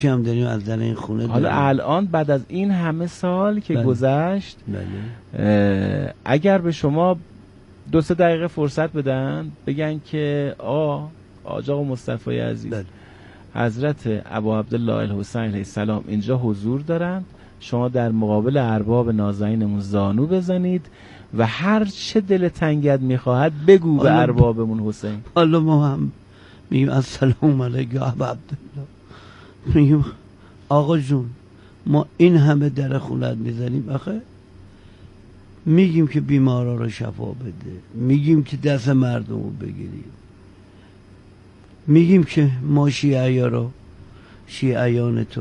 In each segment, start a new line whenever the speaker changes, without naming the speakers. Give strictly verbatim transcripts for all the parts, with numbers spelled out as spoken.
که هم داریم از در این خونه.
حالا
داریم.
الان بعد از این همه سال که
بله.
گذشت
بله.
اگر به شما دو سه دقیقه فرصت بدن بگن که آ آج آقا مصطفی عزیز
بله.
حضرت ابا عبدالله الحسین علیه السلام اینجا حضور دارند، شما در مقابل ارباب نازنینمون زانو بزنید و هر چه دل تنگت میخواهد بگو به اربابمون حسین.
حالا ما هم میگیم السلام علیکم ابا عبدالله، میگیم آقا جون ما این همه در خونت میزنیم، آخه میگیم که بیمارا رو شفا بده، میگیم که دست مردم رو بگیریم، میگیم که ما شیعه رو شیعیان تو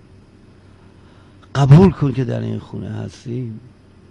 قبول کن که در این خونه هستیم.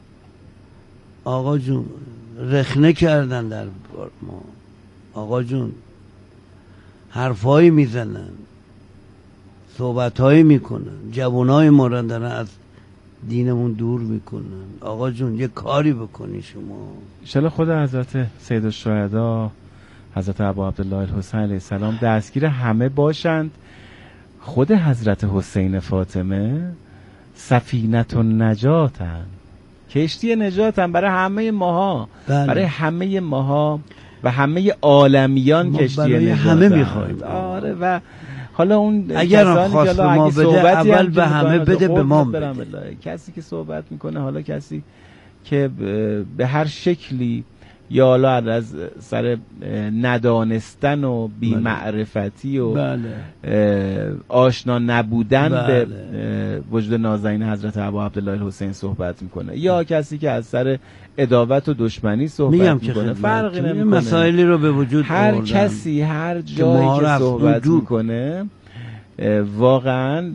آقا جون رخنه کردن در ما، آقا جون حرفایی میزنن، صحبتهایی میکنن، جوانای ما را دارن از دینمون دور میکنن. آقا جون یه کاری بکنی شما.
انشالله خود حضرت سید الشهدا حضرت ابا عبدالله الحسین علیه السلام دستگیر همه باشند. خود حضرت حسین فاطمه سفینت النجاتن، کشتی نجاتن برای همه ماها. بله. برای همه ماها و همه عالمیان کشتی نجاتن.
همه میخوایم.
آره و حالا اون
اگر خواست ما بده اول به همه بده به ما بده.
کسی که صحبت میکنه، حالا کسی که به هر شکلی یا حالا از سر ندانستن و بی‌معرفتی و بله. آشنا نبودن بله. به وجود نازنین حضرت ابا عبدالله الحسین صحبت میکنه، یا کسی که از سر عداوت و دشمنی صحبت میکنه، فرقی نمیکنه.
مسائلی رو به وجود
هر
آوردن.
کسی هر جایی که, که صحبت میکنه واقعا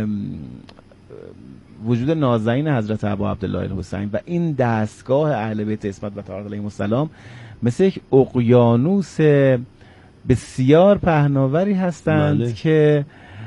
وجود نازنین حضرت ابا عبدالله الحسین و این دستگاه اهل بیت عصمت و طهارت علیهم السلام مثل یک اقیانوس بسیار پهناوری هستند بله. که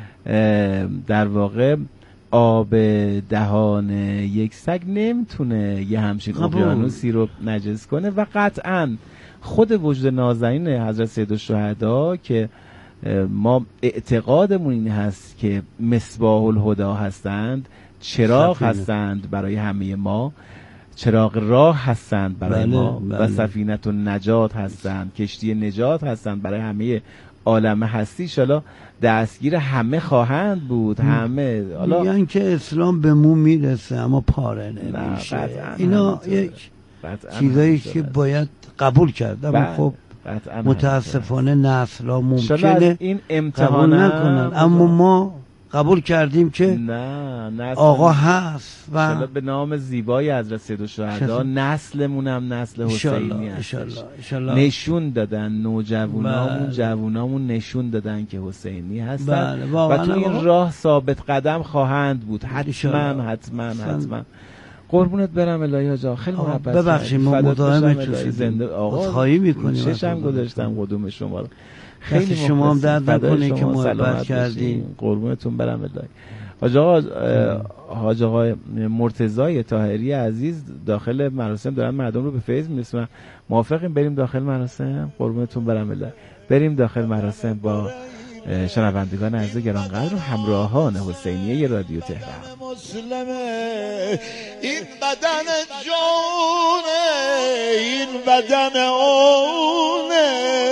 در واقع آب دهان یک سگ نمیتونه یه همچین اقیانوسی رو نجس کنه و قطعا خود وجود نازنین حضرت سید الشهدا که ما اعتقادمون این هست که مصباح الهدا هستند، چراغ سفینه. هستند برای همه ما، چراغ راه هستند برای بله، ما بله. و سفینت النجات هستند، کشتی نجات هستند برای همه عالم هستی. انشالله دستگیر همه خواهند بود. همه
حالا میگن که اسلام به مو میرسه اما پاره نمیشه. اینا یک چیزایی که باید قبول کرد، اما خب متاسفانه نسل‌ها ممکنه
این امتحان
نکنن، اما ما قبول کردیم که
نه نسل
آقا هست و
به نام زیبای حضرت سید الشهدا نسلمون هم نسل حسینی هست. نشون دادن نوجوانامون جوانامون نشون دادن که حسینی هستن بله. و تو این راه ثابت قدم خواهند بود. حتما حتما حتما. قربونت برم الهی آجا، خیلی محبت
ببخشید ما مداهمت
زنده آقا
خواهی میکنیم.
چشم گذاشتم قدوم شما رو.
خیلی شما هم درد نکنه که محبت کردین.
قربونتون برم الهی. حاج آقا حاج آقا مرتضی طاهری عزیز داخل مراسم دارن مردم رو به فیض میرسونن. موافقیم بریم داخل مراسم؟ قربونتون برم الهی. بریم داخل مراسم با شنوندگان عزیز گرانقدر و همراهان حسینیه رادیو تهران.
مسلمه این بدن جونه، این بدن اونه،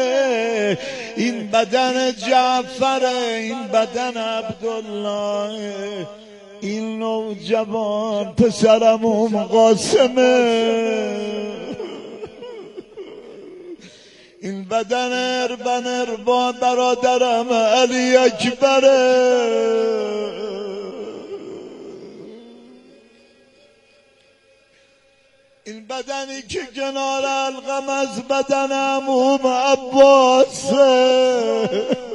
این بدن جعفره، این بدن عبدالله، این نوجوان پسرمون قاسمه، این بدن اربن اربا برادرم علی اکبره، این بدنی که کنار القم از بدن عموم عباسه،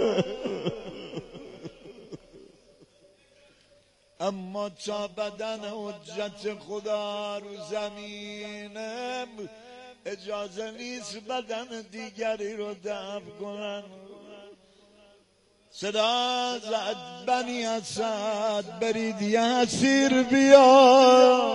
اما تا بدن حجت خدا رو زمینه اجازه نیست بدن دیگری رو دفن کنن. صدا زد بنی اسد برید یه اسیر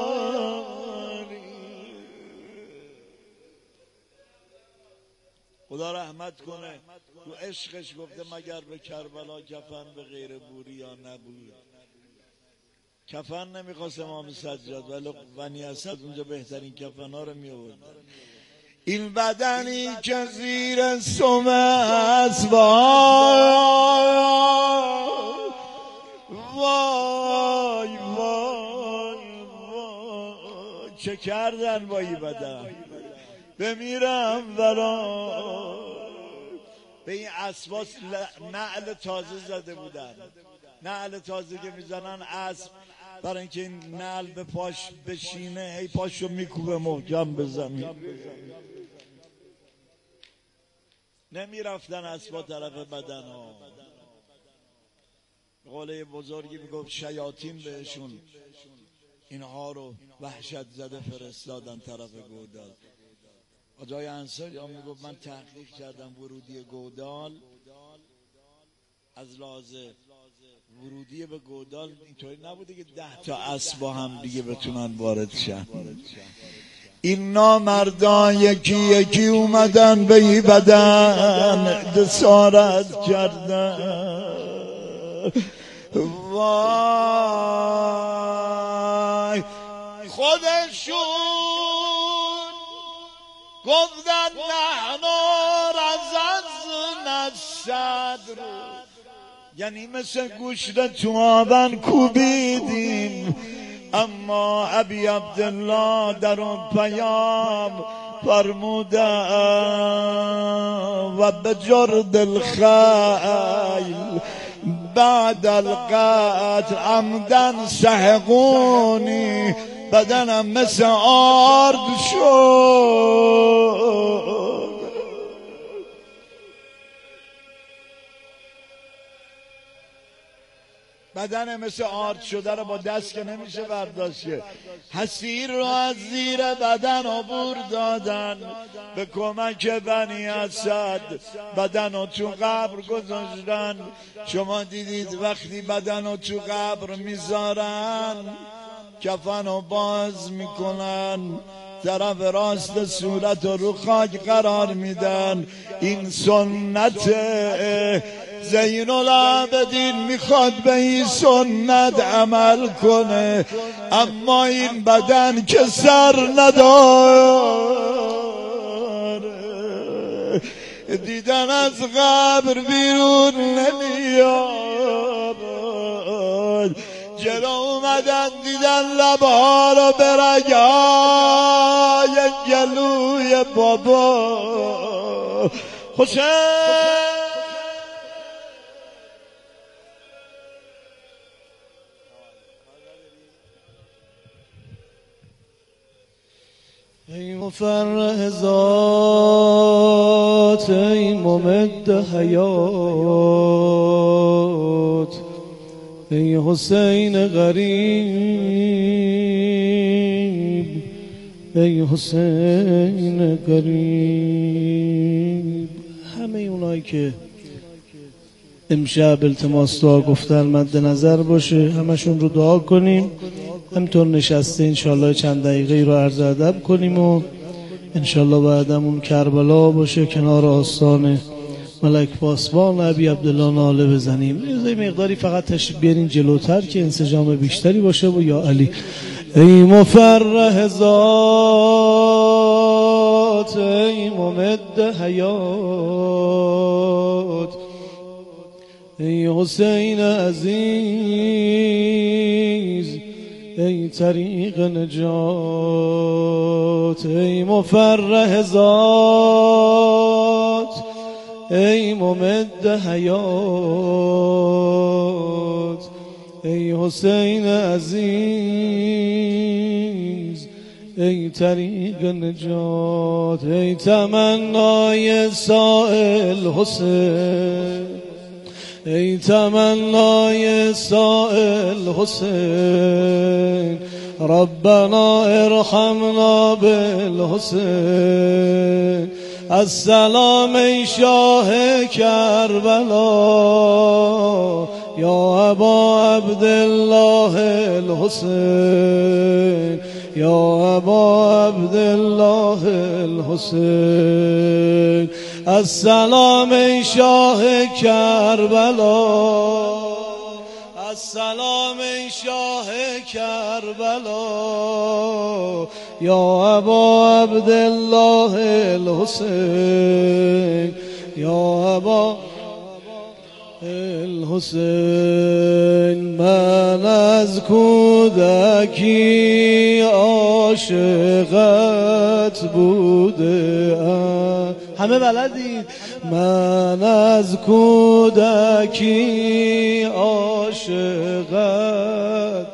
بیاری. خدا رحمت کنه، تو عشقش گفته مگر به کربلا کفن به غیر بوری یا نبود. کفن نمیخواست امام سجاد، ولی بنی اسد اونجا بهترین کفن ها رو می آورد. این بدنی که زیر سم است، وای وای وای چه کردن با این بدن. بمیرم برا به این اسباس نعل تازه زده بودن، نعل تازه که میزنن اسب برای اینکه این نعل به پاش بشینه، هی پاشو میکوبه محکم به زمین. نمیرفتن اسبا طرف بدن ها. قوله بزرگی میگفت شیاطین بهشون اینها رو وحشت زده فرستادن طرف گودال. آجای انصاری هم میگفت من تحقیق کردم ورودی گودال، از لحاظ ورودی به گودال اینطوری نبوده که ده تا اسب با هم دیگه بتونن وارد شن. این نامردان یکی یکی اومدن به این بدن دسارت کردن. وای خودشون گفتن نحن رززنا الصدر، یعنی مثل گوشت تو آبن کوبیدیم. اما ابی عبدالله در اون پیام فرموده و بجرد الخیل بعد القتل عمدن سحقونی، بدنم مثل آرد شد. بدن مثل آرد شده رو با دست که نمیشه برداشت. حسیر رو از زیر بدن عبور دادن به کمک بنی اسد، بدن رو تو قبر گذاشتن. شما دیدید وقتی بدن رو تو قبر میذارن کفن رو باز میکنن، طرف راست صورت رو رو خاک قرار میدن. این سنت زین العابدین میخواد به این سنت عمل کنه، اما این بدن که سر نداره، دیدن از قبر بیرون نمیاد. جلو اومدن دیدن لبها رو برگای گلوی بابا حسین. ای مفرح ذات، ای ممد حیات، ای حسین غریب، ای حسین غریب. همه اونایی که امشب التماس دعا گفتن مد نظر باشه، همشون رو دعا کنیم. همینطور نشسته انشالله چند دقیقه رو عرض ادب کنیم و انشالله بعدمون کربلا باشه، کنار آستان ملک پاسبان ابی عبدالله ناله بزنیم. یه مقداری فقط تشریف بیارین جلوتر که انسجام بیشتری باشه. و یا علی ای مفرح ذات، ای ممد حیات، ای حسین عزیز، ای طریق نجات، ای مفرح ذات، ای ممد حیات، ای حسین عزیز، ای طریق نجات، ای تمنای سائل حسین، ای تمنای سائل حسین، ربنا ارحمنا بالحسین. السلام ای شاه کربلا، یا ابا عبدالله الحسین، یا ابا عبدالله الحسین.
السلام ای شاه کربلا، السلام ای شاه کربلا، یا ابا عبدالله الحسین، یا ابا الحسین. من از کودکی عاشقت بوده ام. همه بلدید. من از کودکی عاشقت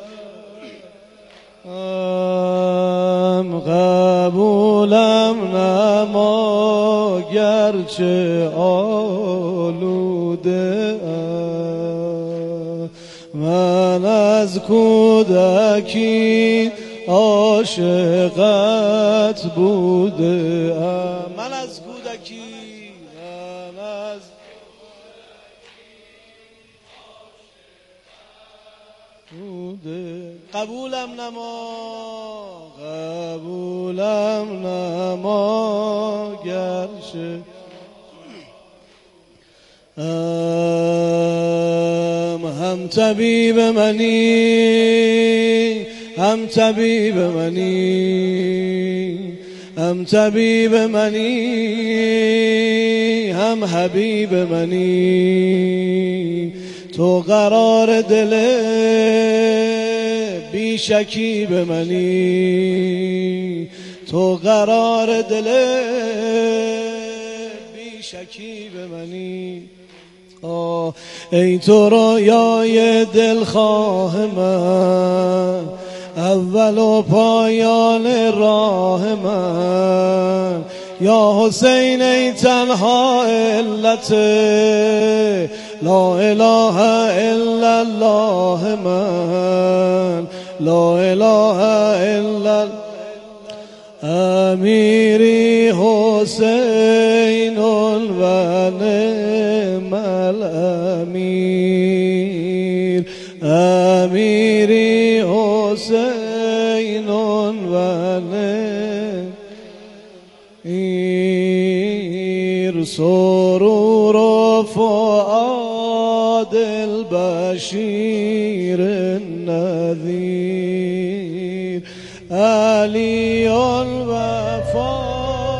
ام، قبولم نما گرچه آلوده ام. من از کودکی عاشقت بوده ام. من از کودکی، من از بوده. قبولم نما، قبولم نما گرچه ام. هم طبیب منی، هم طبیب منی، هم طبیب منی، هم حبیب منی. تو قرار دل بی شکیب منی، تو قرار دل بی شکیب منی. آه ای تو رویای دلخواه من، اول و پایان راه من. یا حسین ای تنها علت لا اله الا الله من، لا اله الا امیری حسین و نعم الامیر، امیری حسین و نعم الامیر. سرور و فؤاد البشیر النذیر، علی الوفا.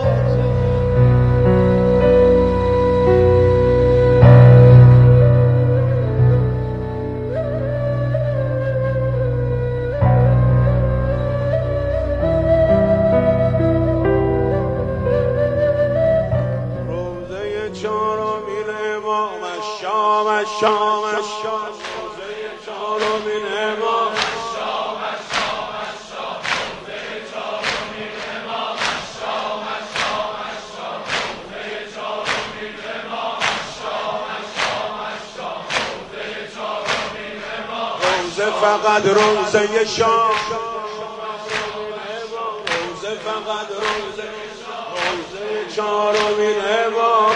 شام شام روزه چهارمین امام، شام شام شام روزه چهارمین امام، شام شام شام روزه چهارمین امام، شام شام شام روزه چهارمین امام. روزه فقط روزه شام، روزه فقط روزه روزه چهارمین امام.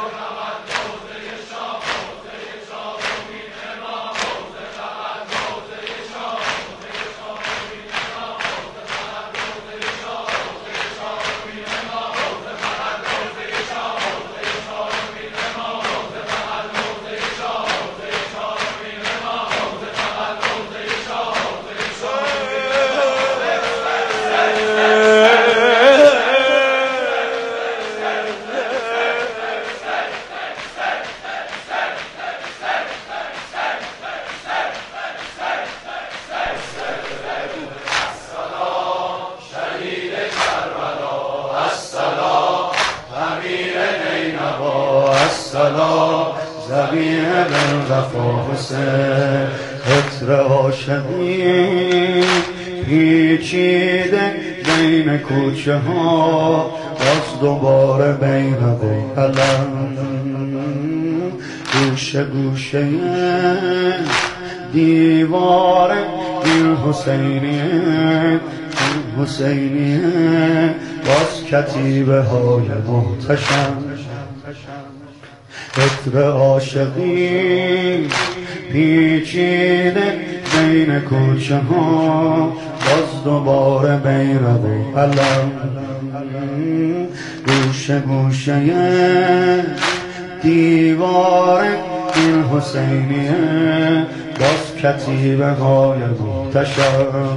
السلام زبیه بن وفا حسین، عطر عاشقی پیچیده بین کوچه ها، باز دوباره بین علم گوشه گوشه دیوار این حسینیه، این حسینیه. باز کتیبه های محتشم، عطر عاشقی پیچیده بین کوچه ها، باز دوباره بیرق و علم گوش گوشه گوشه دیوار این حسینیه باز کتیبه های محتشم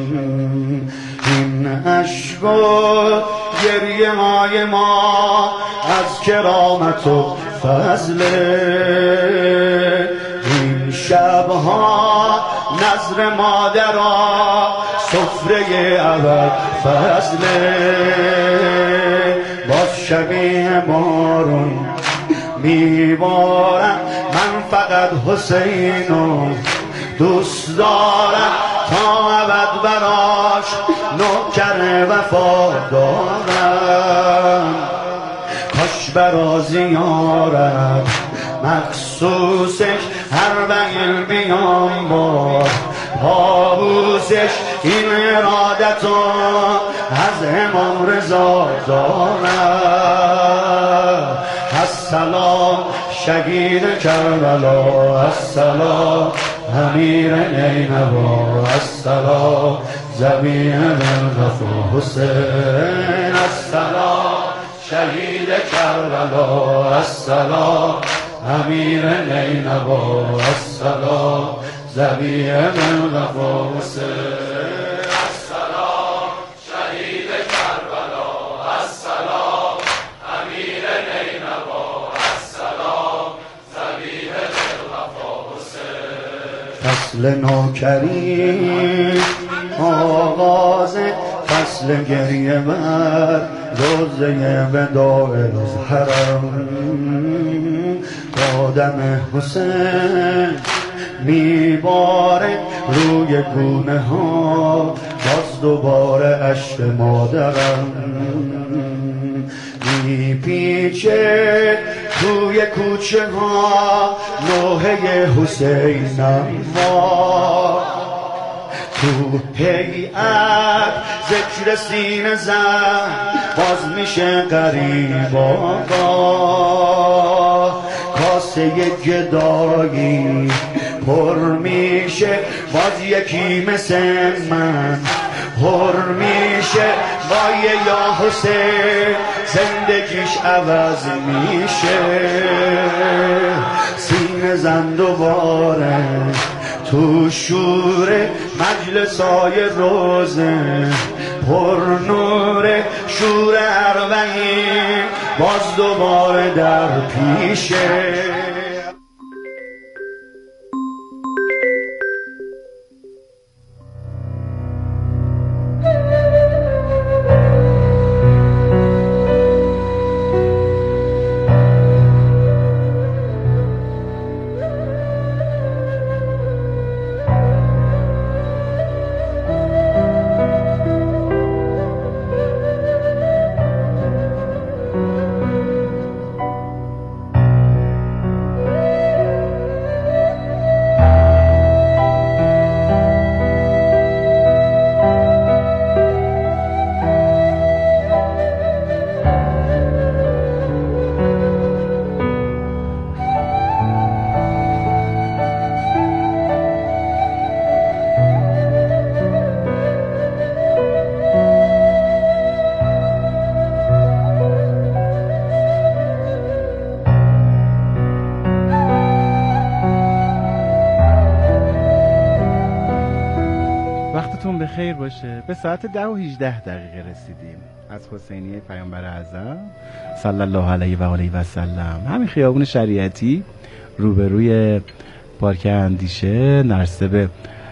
این عشق و گریه های ما از کرامت و فضل این شبها نظر مادرها سفره ابد فضل باز شبیه بارون میبارم من فقط حسینو دوست دارم تا ابد براش نوکر وفا دارم کاش برا زیارت مخصوصش هر بگل بیام با پابوسش این ارادتو از امام رضا دارم السلام شهید کربلا السلام امیر نینوا السلام ذبیح بالغفور حسین السلام شهید کربلا السلام امیر نینوا السلام ذبیح بالغفور حسین السلام شهید کربلا السلام امیر نینوا السلام ذبیح بالغفور حسین فصل نوکری آغاز فصل گریه بر روزه وداع حرم قدم حسین میباره روی گونه ها باز دوباره اشک مادرم میپیچه توی کوچه ها نوحه حسینم ما تو هیئت ذکر سینه زن باز میشه قریب آقا کاسه گدایی پر میشه باز یکی مثل من پر میشه وای یا حسین زندگیش عوض میشه سینه زن دوباره تو شور مجلسای روزه پر نور شور اربعین باز دوباره در پیشه
خیر باشه. به ساعت ده و هجده دقیقه رسیدیم از حسینیه پیامبر اعظم صلی الله علیه و آله و سلم. همین خیابون شریعتی روبروی پارک اندیشه نرسه به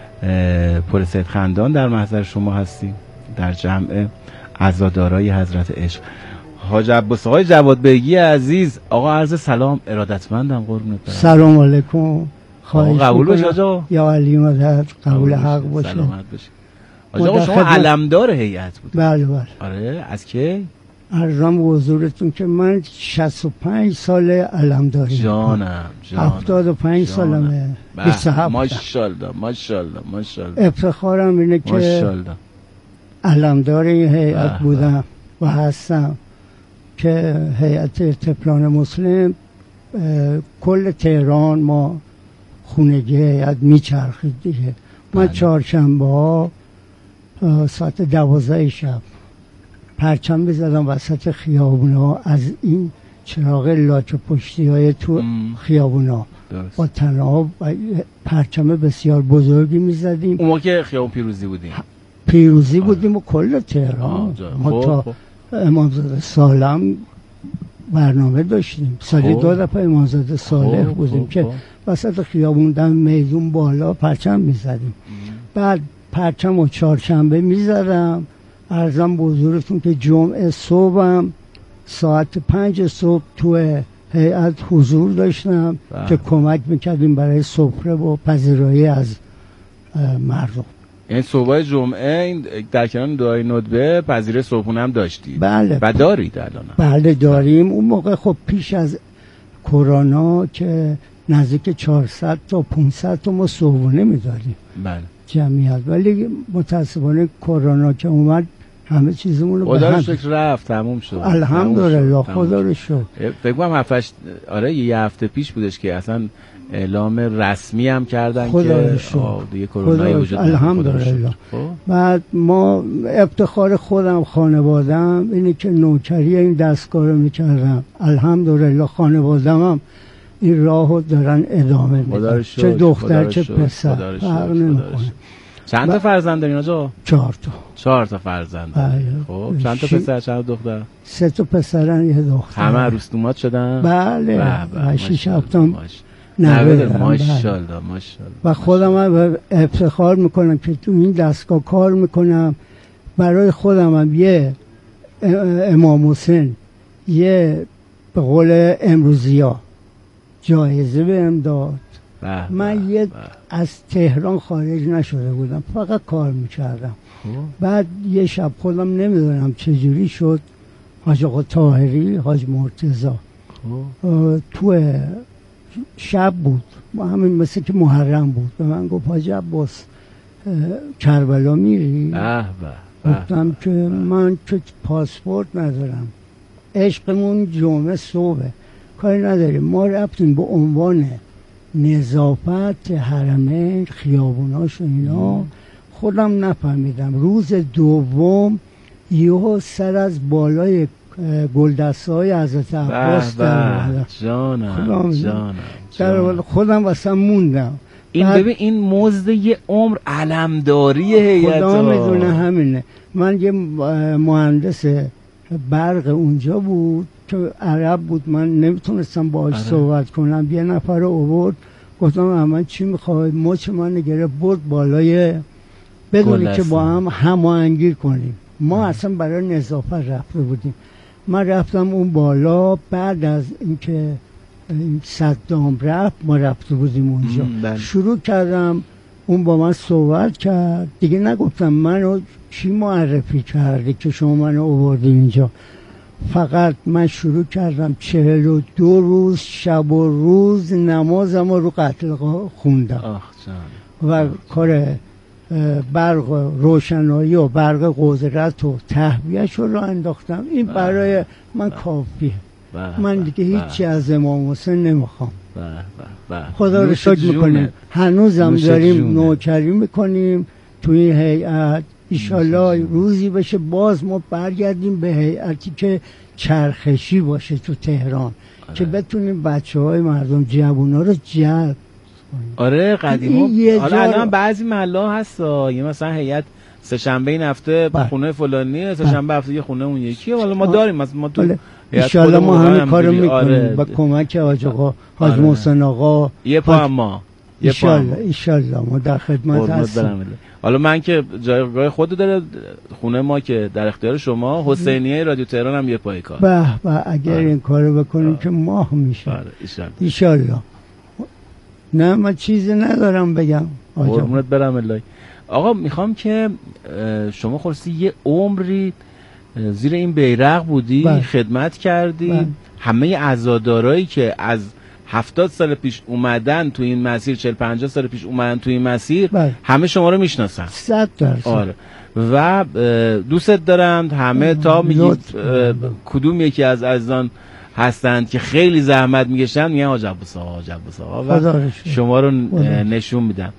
پل سید خندان در محضر شما هستیم در جمع عزادارای حضرت عشق. حاج عباس آقای جواد بیگی عزیز، آقا عرض سلام، ارادتمندم، قربونت برم.
سلام علیکم. خواهش
قبول باشه آقا.
یا علی مدد قبول حق باشه.
سلامت باشی. آقا شما علمدار هیئت بود؟
بله بله.
آره از کی؟
عرضم به حضورتون که من شصت و پنج سال علمداری.
جانم جانم.
هفتاد و پنج سالمه. بیست و هفت.
ماشاءالله ماشاءالله ماشاءالله.
افتخارم اینه که
ماشاءالله
علمدار این هیئت بودم و هستم که هیئت طفلان مسلم کل تهران ما خونگی هیئت میچرخید دیگه. من چهارشنبه ها ساعت دوازده شب
پرچم بزدم وسط خیابونا، از این چراغ لاک پشتی های تو خیابونا با تناب و پرچم بسیار بزرگی میزدیم.
اون موقع که خیابون پیروزی بودیم
پیروزی بودیم و کل تهران ما تا امامزاده سالم برنامه داشتیم. سالی دو دفعه امامزاده صالح بودیم که وسط خیابون دم میدون بالا پرچم میزدیم. بعد پرچم و چهارشنبه میزدم. عرضم به حضورتون که جمعه صبحم ساعت پنج صبح تو هیئت حضور داشتم بله. که کمک میکردیم برای سفره و پذیرایی از مردم.
این صبح جمعه این در کنار دعای ندبه پذیرای صبحونه هم داشتید؟
بله.
و دارید الان؟
بله داریم. اون موقع خب پیش از کرونا که نزدیک چهارصد تا پانصد تا ما صبحونه میدادیم
بله
جمعیت، ولی متاسفانه کرونا که اومد همه چیزمون رو به
خدا
هم
رو شکر رفت تموم شد.
الحمدلله خدا رو شکر.
فکر کنم هفتش آره یه هفته پیش بودش که اصلا اعلام رسمی هم کردن که دیگه کرونا وجود نداره.
الحمدلله. بعد ما افتخار خودم خانواده‌ام اینه که نوکری این دستگاه رو میکردم. الحمدلله خانواده‌ام هم این راهو دارن ادامه میدن، چه دختر چه پسر فرق نمیکنه.
چند تا فرزند دارین آقا؟
چهار تا.
چهار تا فرزند. خب چند تا پسر چند تا دختر؟
سه تا پسرن یه دختر.
همه عروس دومات شدن؟
بله. و شش هفتم
نوه دارم. ماشاءالله ماشاءالله.
و خودم هم افتخار میکنم که تو این دستگاه کار میکنم. برای خودم هم یه امام حسین یه به قول امروزیا جایزه بهم داد. بح من بح یه بح. از تهران خارج نشده بودم، فقط کار میکردم. بعد یه شب خودم نمیدونم چجوری شد حاج آقا طاهری حاج مرتضی تو شب بود، همین مثل که محرم بود، به من گفت حاج عباس کربلا میری؟ گفتم که من که پاسپورت ندارم، عشقمون جمعه صبح کاری نداریم. ما رفتیم به عنوان نظافت حرمین خیابوناش و اینا، خودم نفهمیدم. روز دوم یهو سر از بالای گلدسته های حضرت عباس در
جانم جانم
در خودم واسه موندم.
این ببین این مزد یه عمر علمداری هیئت
خدا میدونه همینه. من یه مهندس برق اونجا بود که عرب بود، من نمیتونستم باهاش صحبت کنم. یه نفر رو آورد، گفتم من چی میخوای؟ مچ من گرفت برد بالای بدونی که با هم هماهنگی کنیم. ما اه. اصلا برای نظافت رفته بودیم. من رفتم اون بالا، بعد از اینکه این صدام رفت ما رفته بودیم اونجا. شروع کردم، اون با من صحبت کرد، دیگه نگفتم منو چی معرفی کرده که شما منو آوردی اینجا. فقط من شروع کردم چهل و دو روز شب و روز نمازم رو قتل خوندم و کار برق روشنایی و برق قدرت و تهویهش رو انداختم. این برای من کافیه. من دیگه هیچی از امام حسین نمیخوام. خدا رو شکر میکنیم هنوزم داریم نوکری میکنیم تو این هیئت. ایشالله روزی بشه باز ما برگردیم به هیئتی که چرخشی باشه تو تهران. آره. که بتونیم بچه های مردم جوونا رو جلب کنیم.
آره قدیما حالا الان بعضی محلا هست یه مثلا هیئت سه شنبه این هفته خونه فلانی، سه شنبه هفته یه خونه اون یکی. حالا ما داریم مثلا ما تو
ایشالله ما همین کارو میکنیم. آره. با کمک حاج آقا حاج آره. محسن آقا
یه پا ما
ایشالله ایشالله ما در خدمت هستیم.
حالا من که جایگاه خود داره خونه ما که در اختیار شما، حسینیه رادیو تهران هم یه پای کار.
به به اگر آه. این کارو بکنیم آه. که ماه میشه.
آره ایشالله.
ایشالله. نه من چیزی ندارم بگم.
قربونت برم الهی. آقا میخوام که شما خلاصی یه عمری زیر این بیرق بودی، بله. خدمت کردی، بله. همه عزادارایی که از هفتاد سال پیش اومدن تو این مسیر، چهل پنجاه سال پیش اومدن تو این مسیر، بله. همه شما رو میشناسن.
صد درصد.
آره. و دوستت دارند همه. تا میگید کدوم یکی از عزیزان هستند که خیلی زحمت میکشن، میگن حاج عباس آقا حاج عباس آقا و شما رو نشون میدن.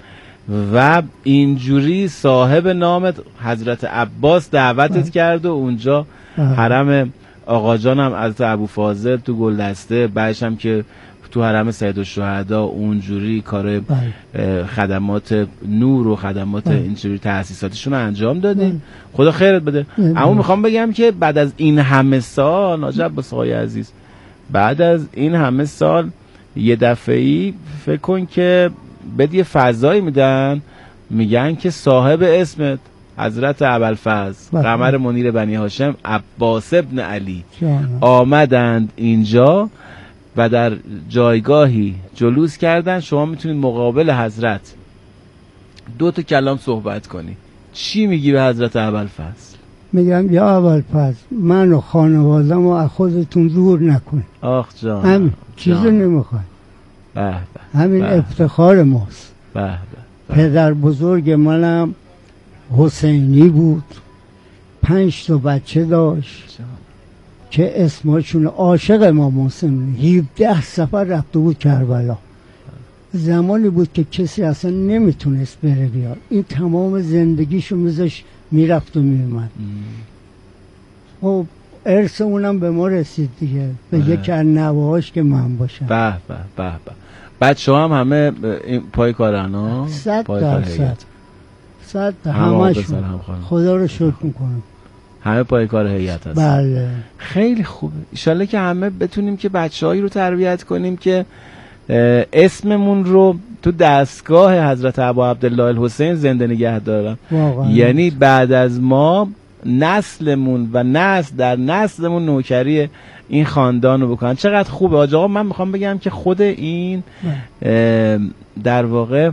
و اینجوری صاحب نامت حضرت عباس دعوتت
بله.
کرد و اونجا
بله.
حرم آقا جانم حضرت ابوفاضل تو گلدسته، بعدش هم که تو حرم سیدالشهدا اونجوری کار
بله.
خدمات نور و خدمات
بله.
اینجوری تأسیساتشون رو انجام دادیم.
بله.
خدا خیرت بده.
بله.
اما میخوام بگم که بعد از این همه سال ناجی عباس آقای عزیز، بعد از این همه سال یه دفعه‌ای فکر کن که بد یه فضایی میدن، میگن که صاحب اسمت حضرت ابوالفضل
بله.
قمر منیر بنی هاشم عباس ابن علی
جانم.
آمدند اینجا و در جایگاهی جلوس کردن، شما میتونید مقابل حضرت دو تا کلام صحبت کنی. چی میگی به حضرت ابوالفضل؟
میگم یا ابوالفضل، من و خانوادم رو از خودتون دور نکن.
آخ جان،
همین چیزی
جان.
نمیخواد.
به به
همین
به.
افتخار ماست.
به به.
پدر بزرگ منم حسینی بود، پنج تا بچه داشت
جان.
که اسمشون عاشق امام حسین، هفده سفر رفته بود کربلا. زمانی بود که کسی اصلا نمیتونست بره بیاد، این تمام زندگیشو میذاش میرفت و میومد. خب ارث اونم به ما رسید دیگه، به یکی از نوه‌هاش که من باشم.
به به به به. بچه ها هم همه این پای کارن ها؟
صد
پای کار
درصد
هیئت.
صد
هم آقا
همشون
پسر هم خانم.
خدا رو شکر میکنم.
همه پای کار هیئت هست.
بله
خیلی خوبه. ایشالله که همه بتونیم که بچه‌هایی رو تربیت کنیم که اسممون رو تو دستگاه حضرت ابا عبدالله الحسین زنده نگه دارن.
واقعا.
یعنی بعد از ما نسلمون و نسل در نسلمون نوکری این خاندان رو بکنن. چقدر خوبه حاج آقا. من میخوام بگم که خود این در واقع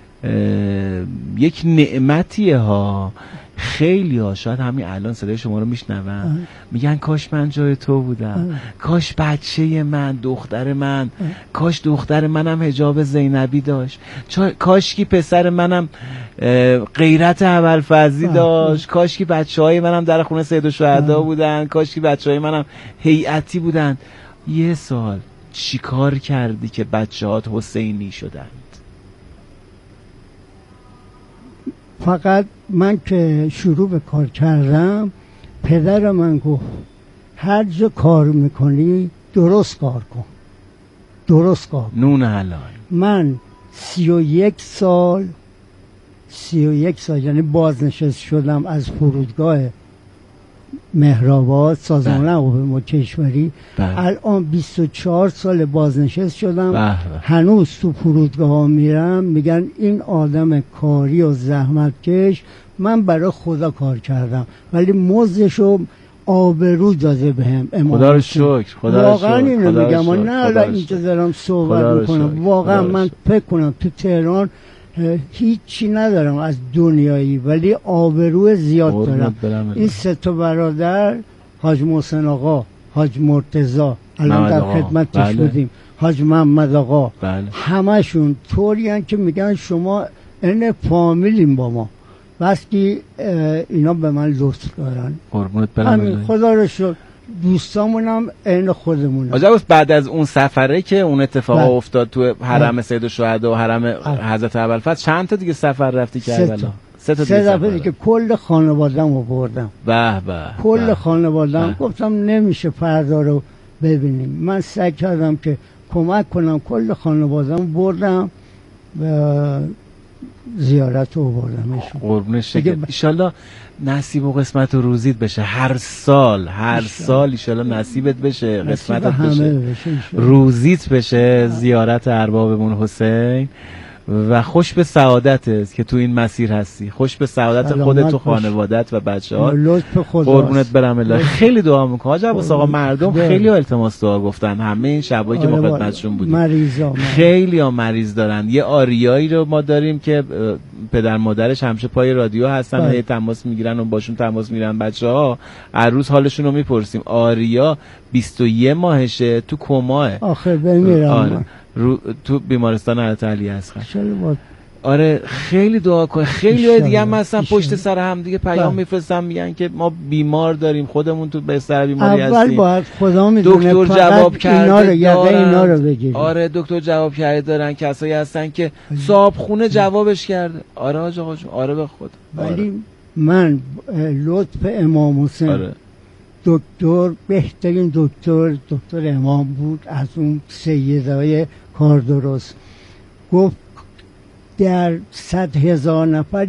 یک نعمتیه ها. خیلی ها شاید همین الان صدای شما رو میشنون، میگن کاش من جای تو بودم، کاش بچه من، دختر من، کاش دختر منم حجاب زینبی داشت، کاش کی پسر منم غیرت ابوالفضلی داشت، کاش کی بچه های منم در خونه سیدالشهدا بودن، کاش کی بچه های منم هیئتی بودن. یه سال چی کار کردی که بچه هات حسینی شدند؟
فقط من که شروع به کار کردم، پدر من گفت هر جا کار میکنی درست کار کن، درست کار کن.
نون حلال. من
سی و یک سال سی و یک سال یعنی بازنشست شدم از فرودگاه مهرآباد سازمان عقوبه کشوری. الان بیست و چهار سال بازنشست شدم. بحبه. هنوز تو فرودگاه ها میرم میگن این آدم کاری و زحمتکش. من برای خدا کار کردم ولی مزدشو آبرو داده بهم.
خدا رو شکر. خدا
واقعا اینو میگم. من نه الان اینجا دارم صحبت میکنم، واقعا من فکر کنم تو تهران هیچی ندارم از دنیایی ولی آبرو زیاد دارم. این سه تا برادر، حاج محسن آقا، حاج مرتضی، الان در خدمتش بله. بودیم، حاج محمد آقا، بله. همشون طوری هن که میگن شما این فامیلیم با ما، بس که اینا به من لطف دارن.
قربونت برم.
خدا رو شکر. دوستامون هم عین خودمون.
آجابوس بعد از اون سفره که اون اتفاق بله. افتاد تو حرم سیدالشهدا و حرم حضرت ابوالفضل، چند تا دیگه سفر رفتی کربلا؟
سه تا سه دفعه دیگه کل خانواده‌ام رو بردم.
به به.
کل خانواده‌ام گفتم نمیشه فردا رو ببینیم. من سعی کردم که کمک کنم، کل خانواده‌ام بردم و زیارت رو بردمشون.
قربونش شکر. ایشالله نصیب و قسمت و روزیت بشه هر سال، هر سال ایشالله نصیبت بشه، قسمتت بشه، بشه روزیت بشه زیارت اربابمون حسین. و خوش به سعادتت که تو این مسیر هستی، خوش به سعادت خودت و خانوادت و بچه‌ها. قربونت برم الله. خیلی دعا میکنم حاج عباس آقا. مردم خیلی ها التماس دعا گفتن همه این شبایی که ما خدمتشون بودیم.
مریضا
خیلی ها مریض دارن. یه آریایی رو ما داریم که پدر مادرش همیشه پای رادیو هستن، هی تماس میگیرن و باشون تماس میگیرن بچه‌ها. هر روز حالشون رو میپرسیم. آریا بیست و یک ماهشه، تو کماه.
آخه بمیرم.
رو تو بیمارستان حضرت علی اصغر. آره خیلی دعا کن. خیلی های دیگه هم هستن پشت سر هم دیگه پیام میفرستن میگن که ما بیمار داریم، خودمون تو بستر بیماری هستیم.
اول باید خدا میدونه
دکتر جواب کرده
اینا رو
دارن.
اینا رو بگیریم.
آره دکتر جواب کرده دارن، کسایی هستن که صاحبخونه جوابش کرده. آره حاج آقا جون، آره به خدا.
ولی
آره.
من لطف امام حسین
آره.
دکتر بهترین دکتر دکتر امام بود، از اون سیدای کار درست گفت در صد هزار نفر